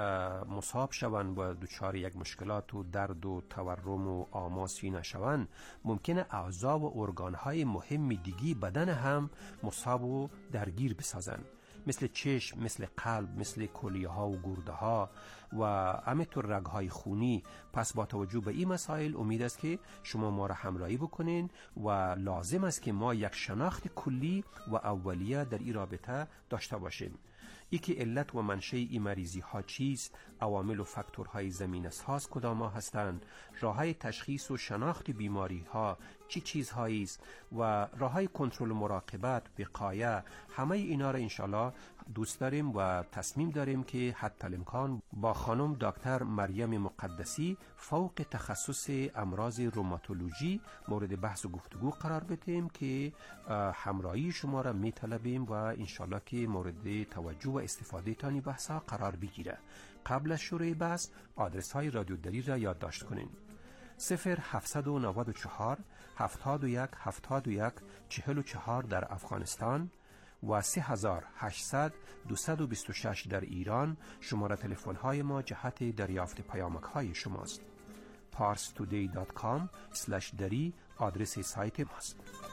مصاب شوند و دچار یک مشکلات و درد و تورم و آماسی نشوند، ممکنه اعضا و ارگان های مهم دیگی بدن هم مصاب و درگیر بسازند، مثل چشم، مثل قلب، مثل کلیه ها و گرده ها و همینطور رگ های خونی. پس با توجه به این مسائل امید است که شما ما را همراهی بکنین و لازم است که ما یک شناخت کلی و اولیه در این رابطه داشته باشیم. ای که علت و منشأ این مریضی ها چیست، عوامل و فاکتورهای زمینه‌ساز کدام هستند، راههای تشخیص و شناخت بیماری ها چی چیزهایی است و راههای کنترل و مراقبت، وقایه، همه اینا را انشالله دوست داریم و تصمیم داریم که حتی الامکان با خانم دکتر مریم مقدسی فوق تخصص امراض روماتولوژی مورد بحث و گفتگو قرار بدیم که همراهی شما را میطلبیم و انشالله که مورد توجه و استفاده تانی بحث ها قرار بگیره. قبل از شروع بحث آدرس های رادیو دری را یادداشت کنین: صفر هفتصد و نود و چهار هفتاد و یک هفتاد و یک چهل و چهار در افغانستان و سه هزار و هشتصد دویست و بیست و شش در ایران. شماره تلفن های ما جهت دریافت پیامک های شماست. پارس تودی دات کام اسلش دری آدرس سایت ماست.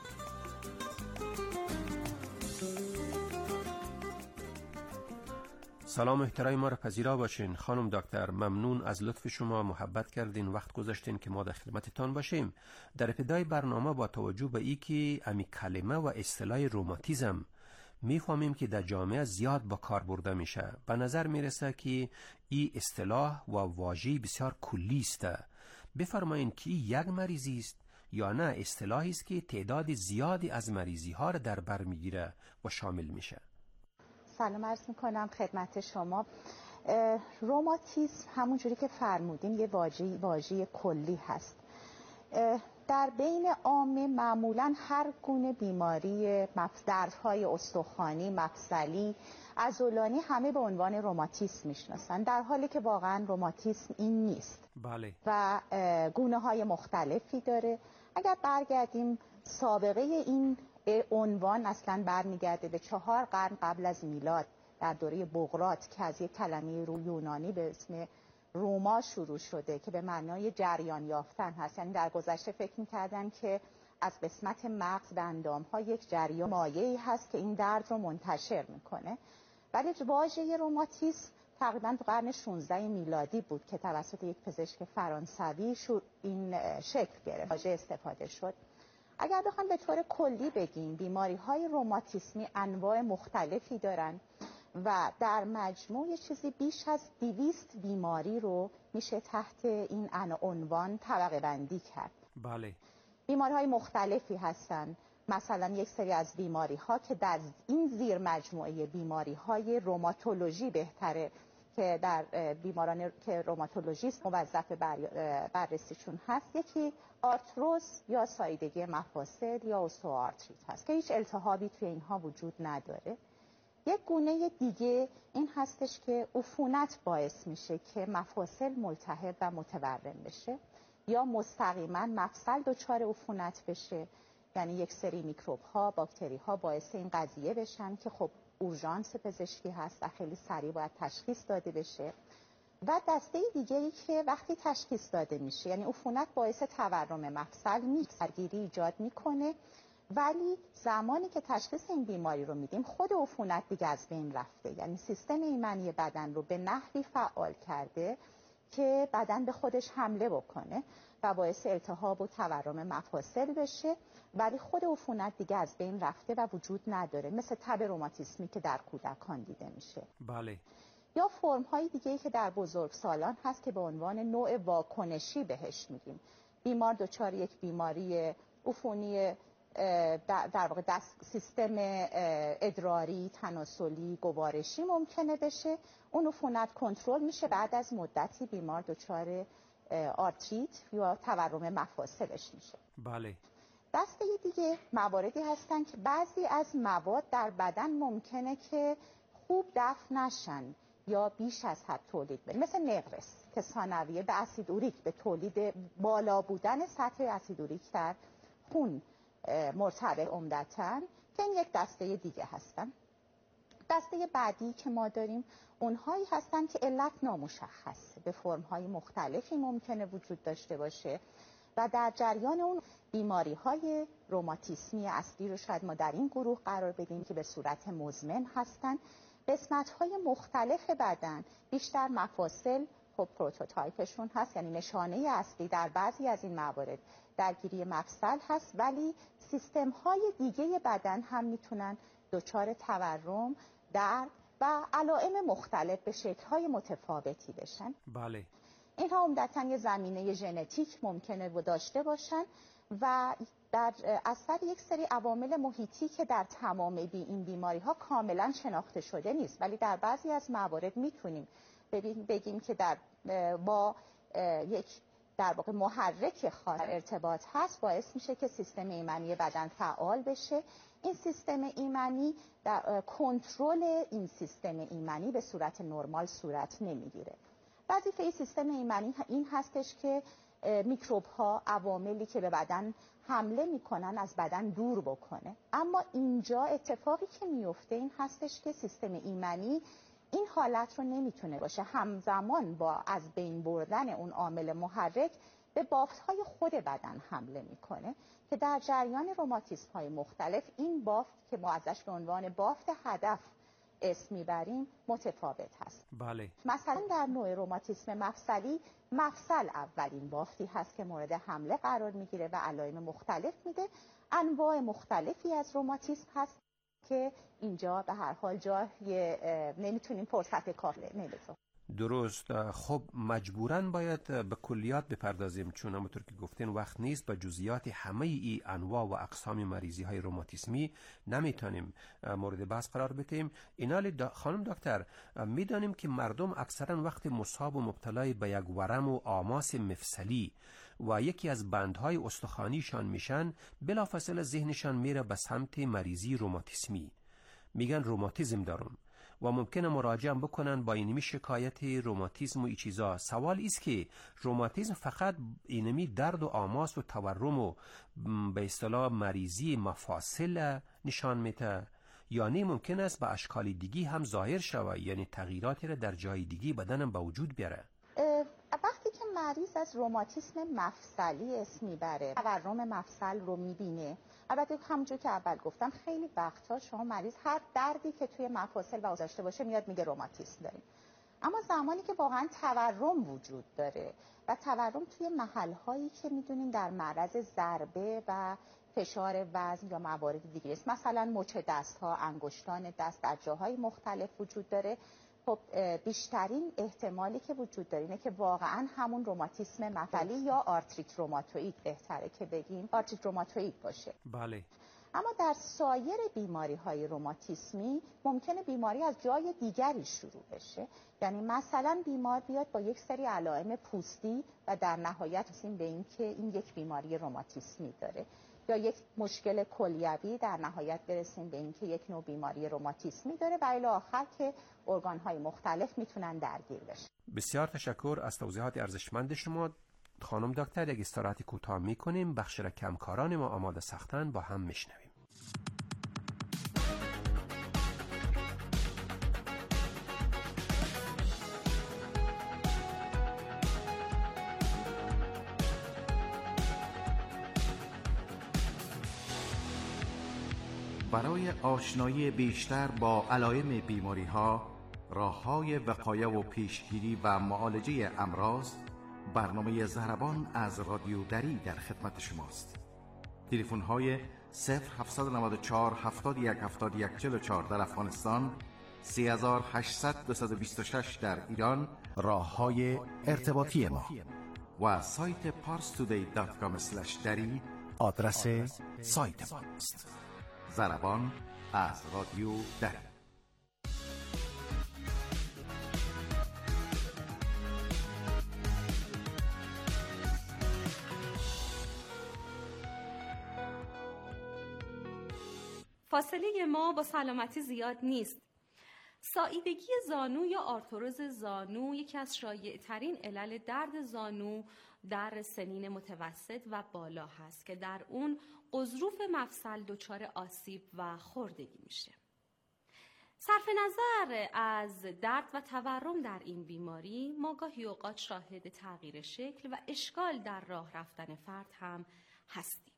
سلام احترام ما را پذیرا باشین. خانم دکتر، ممنون از لطف شما، محبت کردین، وقت گذاشتین که ما در خدمتتان باشیم. در ابتدای برنامه با توجه به ای که امی کلمه و اصطلاح روماتیسم میفهمیم که در جامعه زیاد با کار برده میشه. به نظر میرسه که این اصطلاح و واژه بسیار کلی است. بفرمایین که یک مریضی است یا نه اصطلاحی است که تعداد زیادی از مریضی ها را در بر میگیره و شامل میشه؟ سلام عرض میکنم خدمت شما. روماتیسم همون جوری که فرمودین یه واژه واژه کلی هست. در بین عامه معمولا هر گونه بیماری دردهای استخوانی، مفصلی، عضلانی همه به عنوان روماتیسم میشناسن، در حالی که واقعا روماتیسم این نیست. بله. و گونه های مختلفی داره. اگر برگردیم سابقه این عنوان اصلا برمیگرده به چهار قرن قبل از میلاد در دوره بقراط که از یک کلمه رو یونانی به اسم روما شروع شده که به معنای جریان یافتن هست. یعنی در گذشته فکر می‌کردن که از قسمت مغز به اندام‌ها یک جریان مایعی هست که این درد رو منتشر میکنه. ولی واژه روماتیسم تقریباً تو قرن شانزده میلادی بود که توسط یک پزشک فرانسوی این شکل گرفت، واژه استفاده شد. اگر بخوام به طور کلی بگیم بیماری‌های روماتیسمی انواع مختلفی دارن و در مجموع چیزی بیش از دویست بیماری رو میشه تحت این عنوان طبقه بندی کرد. بله. بیماری‌های مختلفی هستن. مثلا یک سری از بیماری‌ها که در این زیر مجموعه بیماری‌های روماتولوژی بهتره که در بیماران که روماتولوژیست موظف بر... بررسیشون هست، یکی آرتروز یا ساییدگی مفاصل یا اوستئوآرتریت هست که هیچ التهابی توی اینها وجود نداره. یک گونه دیگه این هستش که عفونت باعث میشه که مفاصل ملتهب و متورم بشه یا مستقیما مفصل دچار عفونت بشه. یعنی یک سری میکروب ها، باکتری ها باعث این قضیه بشن که خب اورژانس پزشکی هست و خیلی سریع باید تشخیص داده بشه. و دسته دیگه‌ای که وقتی تشخیص داده میشه، یعنی عفونت باعث تورم مفصل نیست، درگیری ایجاد میکنه، ولی زمانی که تشخیص این بیماری رو میدیم خود عفونت دیگه از بین رفته، یعنی سیستم ایمنی بدن رو به نحوی فعال کرده که بدن به خودش حمله بکنه و باعث التهاب و تورم مفاصل بشه، ولی خود عفونت دیگه از بین رفته و وجود نداره، مثل تب روماتیسمی که در کودکان دیده میشه. بله. یا فرم های دیگه‌ای که در بزرگسالان هست که به عنوان نوع واکنشی بهش میگیم. بیمار دچار یک بیماری عفونی در واقع دست سیستم ادراری، تناسلی، گوارشی ممکنه بشه. اون عفونت کنترل میشه، بعد از مدتی بیمار دچار آرتریت یا تورم مفاصلش میشه. بله. دسته دیگه مواردی هستن که بعضی از مواد در بدن ممکنه که خوب دفع نشن یا بیش از حد تولید بشه، مثل نقرس که ثانویه به اسید اوریک، به تولید بالا بودن سطح اسید اوریک در خون مرتبط عمدتاً، که این یک دسته دیگه هستن. دسته بعدی که ما داریم اونهایی هستن که علت نامشخص به فرم‌های مختلفی ممکنه وجود داشته باشه و در جریان اون بیماری‌های روماتیسمی اصلی رو شاید ما در این گروه قرار بدیم که به صورت مزمن هستن. قسمت‌های مختلف بدن، بیشتر مفاصل خب پروتوتایپشون هست، یعنی نشانه اصلی در بعضی از این موارد درگیری مفصل هست، ولی سیستم‌های دیگه بدن هم میتونن دچار تورم، درد و علائم مختلف به شکل‌های متفاوتی بشن. بله. اینها عمدتاً یه زمینه ژنتیک ممکنه داشته باشن و در اثر یک سری عوامل محیطی که در تمام بی این بیماری‌ها کاملاً شناخته شده نیست، ولی در بعضی از موارد میتونیم بگیم که در با یک در واقع محرک خاص ارتباط هست، باعث میشه که سیستم ایمنی بدن فعال بشه. این سیستم ایمنی در کنترل این سیستم ایمنی به صورت نرمال صورت نمیگیره. وظیفه این سیستم ایمنی این هستش که میکروب ها، عواملی که به بدن حمله میکنن از بدن دور بکنه. اما اینجا اتفاقی که میفته این هستش که سیستم ایمنی این حالت رو نمیتونه باشه، همزمان با از بین بردن اون عامل محرک به بافت‌های خود بدن حمله میکنه که در جریان روماتیسم‌های مختلف این بافت که ما ازش به عنوان بافت هدف اسم میبریم متفاوت هست. بله. مثلا در نوع روماتیسم مفصلی، مفصل اولین بافتی هست که مورد حمله قرار میگیره و علائم مختلف میده. انواع مختلفی از روماتیسم هست که اینجا به هر حال جا نمیتونیم فرصت کافی نمیذاریم. درست. خب مجبوراً باید به کلیات بپردازیم، چون همونطور که گفتین وقت نیست. به جزئیات همه ای انواع و اقسام مریضی های روماتیسمی نمیتونیم مورد بحث قرار بدیم. اینال دا خانم دکتر، میدانیم که مردم اکثرا وقت مصاب و مبتلای به یک ورم و آماس مفصلی و یکی از بندهای استخوانیشان میشن، بلافاصله ذهنشان میره به سمت مریضی روماتیسمی، میگن روماتیسم دارم و ممکنه مراجعه بکنن با اینمی شکایت روماتیسم و ای چیزا. سوال است که روماتیسم فقط اینمی درد و آماس و تورم و به اصطلاح مریضی مفاصل نشان میده، یعنی ممکن است به اشکال دیگی هم ظاهر شود، یعنی تغییراتی را در جای دیگی بدنم به وجود بیاره؟ وقتی که مریض از روماتیسم مفصلی اسم میبره، تورم مفصل رو میبینه، البته همونجور که اول گفتم خیلی وقتها شما مریض هر دردی که توی مفاصل و داشته باشه میاد میگه روماتیسم داریم، اما زمانی که واقعا تورم وجود داره و تورم توی محلهایی که میدونین در معرض ضربه و فشار وزن یا موارد دیگه است، مثلا مچ دست ها، انگشتان دست در جاهای مختلف وجود داره، خب بیشترین احتمالی که وجود داره اینه که واقعا همون روماتیسم مفصلی یا آرتریت روماتوئید بهتره که بگیم آرتریت روماتوئید باشه. بله. اما در سایر بیماری های روماتیسمی ممکنه بیماری از جای دیگری شروع بشه، یعنی مثلا بیمار بیاد با یک سری علائم پوستی و در نهایت رسیم به این که این یک بیماری روماتیسمی داره، یا یک مشکل کلیوی در نهایت برسیم به این که یک نوع بیماری روماتیسمی داره و الی آخر که ارگان‌های مختلف میتونن درگیر بشن. بسیار تشکر از توضیحات ارزشمند شما خانم دکتر. یک استراحت کوتاه میکنیم، بخش را که همکاران ما آماده ساختن با هم میشنویم. برای آشنایی بیشتر با علائم بیماری‌ها، راه‌های وقایه و پیشگیری و معالجه امراض، برنامه ضربان از رادیو دری در خدمت شماست. تلفن‌های صفر هفت نه چهار هفتاد و یک هفتاد و یک چهل و چهار در افغانستان، سه هشت صفر دو دو شش در ایران، راه‌های ارتباطی ما و سایت پارس تودی دات کام اسلش دری آدرس سایت ماست. ضربان از رادیو دری. فاصله ما با سلامتی زیاد نیست. ساییدگی زانو یا آرتروز زانو یکی از شایع‌ترین علل درد زانو در سنین متوسط و بالا هست که در اون غضروف مفصل دچار آسیب و خوردگی میشه. صرف نظر از درد و تورم در این بیماری، ما گاهی اوقات شاهد تغییر شکل و اشکال در راه رفتن فرد هم هستیم.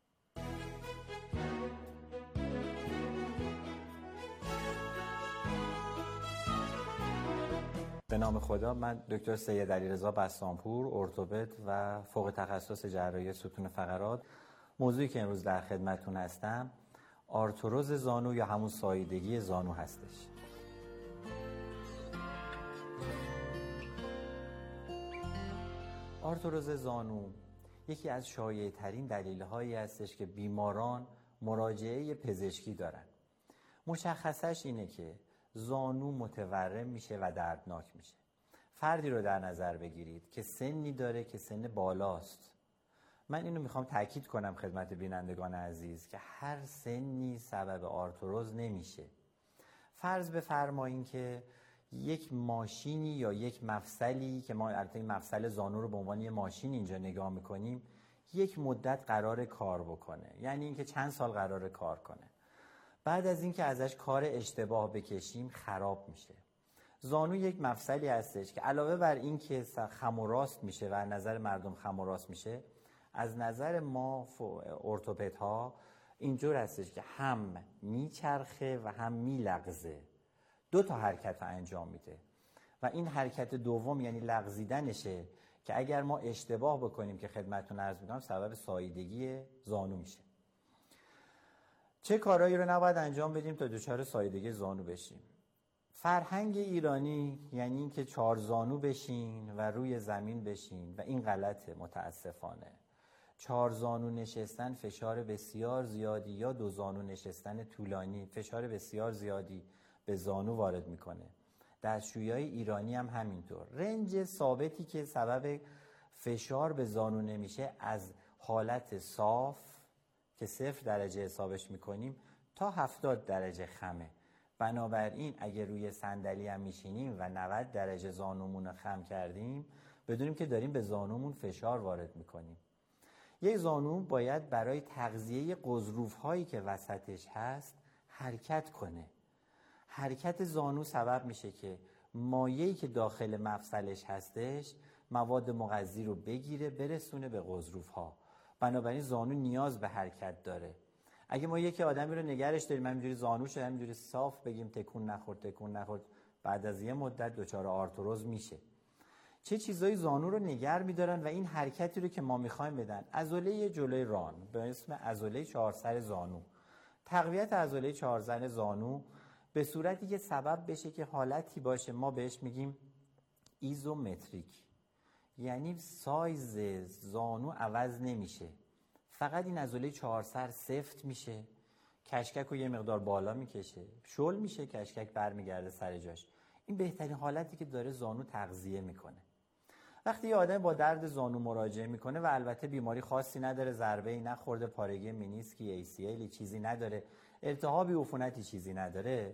به نام خدا، من دکتر سید علیرضا بسطامپور، ارتوپد و فوق تخصص جراحی ستون فقرات. موضوعی که امروز در خدمتتون هستم آرتروز زانو یا همون ساییدگی زانو هستش. آرتروز زانو یکی از شایع‌ترین دلایلی هستش که بیماران مراجعه پزشکی دارن. مشخصش اینه که زانو متورم میشه و دردناک میشه. فردی رو در نظر بگیرید که سنی داره که سن بالاست. من اینو میخوام تاکید کنم خدمت بینندگان عزیز که هر سنی سبب آرتروز نمیشه. فرض بفرمایید که یک ماشینی یا یک مفصلی که ما البته این مفصل زانو رو به عنوان یک ماشین اینجا نگاه میکنیم، یک مدت قرار کار بکنه، یعنی اینکه چند سال قرار کار کنه. بعد از اینکه ازش کار اشتباه بکشیم خراب میشه. زانو یک مفصلی هستش که علاوه بر این که خم و راست میشه و از نظر مردم خم و راست میشه، از نظر ما ارتوپدها اینجور هستش که هم میچرخه و هم میلغزه، دو تا حرکت رو انجام میده و این حرکت دوم یعنی لغزیدنشه که اگر ما اشتباه بکنیم که خدمتتون عرض میکنم سبب ساییدگی زانو میشه. چه کارهایی رو نباید انجام بدیم تا دچار ساییدگی زانو بشیم؟ فرهنگ ایرانی یعنی این که چهار زانو بشین و روی زمین بشین و این غلطه متاسفانه. چهار زانو نشستن فشار بسیار زیادی یا دو زانو نشستن طولانی فشار بسیار زیادی به زانو وارد میکنه. دستشویی‌های ایرانی هم همینطور. رنج ثابتی که سبب فشار به زانو نمیشه از حالت صاف که صفر درجه حسابش میکنیم تا هفتاد درجه خمه. بنابراین اگه روی صندلی هم میشینیم و نود درجه زانومون رو خم کردیم بدونیم که داریم به زانومون فشار وارد میکنیم. یک زانو باید برای تغذیه غضروف هایی که وسطش هست حرکت کنه. حرکت زانو سبب میشه که مایعی که داخل مفصلش هستش مواد مغذی رو بگیره برسونه به غضروف ها. بنابراین زانو نیاز به حرکت داره. اگه ما یکی آدمی رو نگرش داریم همینجوری زانوش همینجوری صاف بگیم تکون نخورد تکون نخورد، بعد از یه مدت دچار آرتروز میشه. چه چیزایی زانو رو نگر میدارن و این حرکتی رو که ما میخوایم بدن، عضله جلوی ران به اسم عضله چهارسر زانو، تقویت عضله چهارسر زانو به صورتی که سبب بشه که حالتی باشه ما بهش میگیم ایزومتریک، یعنی سایز زانو عوض نمیشه، فقط این عضله چهارسر سفت میشه، کشکک رو یه مقدار بالا میکشه، شل میشه، کشکک برمیگرده سر جاش. این بهترین حالتی که داره زانو تغذیه میکنه. وقتی یه آدم با درد زانو مراجعه میکنه و البته بیماری خاصی نداره، ضربه‌ای نخورده، پارگی مینیسکی، ای سی ال چیزی نداره، التهابی عفونتی چیزی نداره،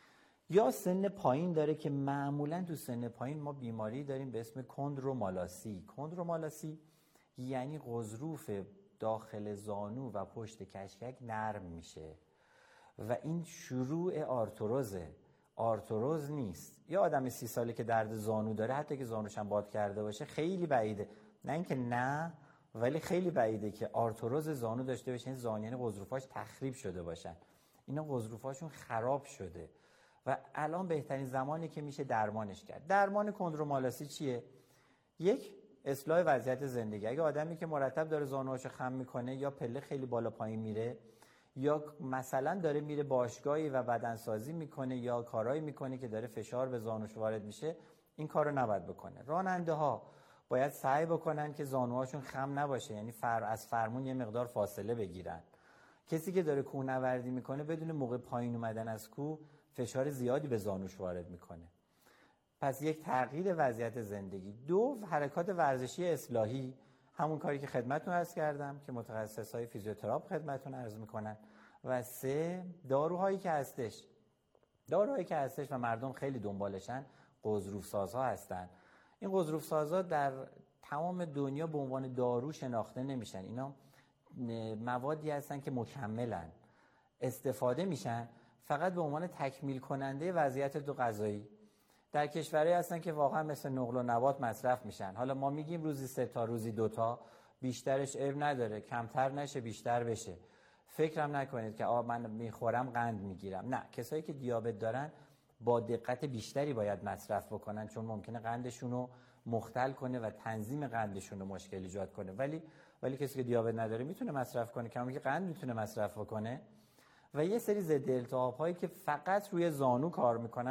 یا سن پایین داره که معمولا تو سن پایین ما بیماری داریم به اسم کندرومالاسی. کندرومالاسی یعنی غضروف داخل زانو و پشت کشکک نرم میشه و این شروع آرتروزه، آرتروز نیست. یا آدم سی ساله که درد زانو داره حتی که زانوش هم باد کرده باشه خیلی بعیده، نه اینکه نه ولی خیلی بعیده که آرتروز زانو داشته باشه، این زانو یعنی غضروفاش تخریب شده باشن، اینا غضروفاشون خراب شده و الان بهترین زمانی که میشه درمانش کرد. درمان کندرومالاسی چیه؟ یک، اصلاح وضعیت زندگی. اگه آدمی که مرتب داره زانوهاشو خم میکنه یا پله خیلی بالا پایین میره یا مثلا داره میره باشگاهی و بدنسازی میکنه یا کارایی میکنه که داره فشار به زانوش وارد میشه، این کارو نباید بکنه. راننده ها باید سعی بکنن که زانوهاشون خم نباشه، یعنی فر از فرمون یه مقدار فاصله بگیرن. کسی که داره کوهنوردی میکنه بدون موقع پایین اومدن از کوه فشار زیادی به زانوش وارد میکنه. پس یک تغییر وضعیت زندگی. دو، حرکات ورزشی اصلاحی، همون کاری که خدمتتون عرض کردم که متخصصای فیزیوتراپ خدمتتون عرض میکنن. و سه، داروهایی که هستش داروهایی که هستش و مردم خیلی دنبالشن، غضروف سازها هستن. این غضروف سازها در تمام دنیا به عنوان دارو شناخته نمیشن. اینا موادی هستن که مکملن، استفاده میشن فقط به عنوان تکمیل کننده وضعیت دو غذایی. در کشورهایی هستن که واقعا مثل نقل و نبات مصرف میشن. حالا ما میگیم روزی سه تا، روزی دو تا، بیشترش عیب نداره، کمتر نشه بیشتر بشه. فکرم نکنید که آ من میخورم قند میگیرم. نه، کسایی که دیابت دارن با دقت بیشتری باید مصرف بکنن چون ممکنه قندشون رو مختل کنه و تنظیم قندشون رو مشکل ایجاد کنه. ولی ولی کسی که دیابت نداره میتونه مصرف کنه، کما که قند میتونه مصرف بکنه. و یه سری ضد التهاب هایی که فقط روی زانو کار میکنن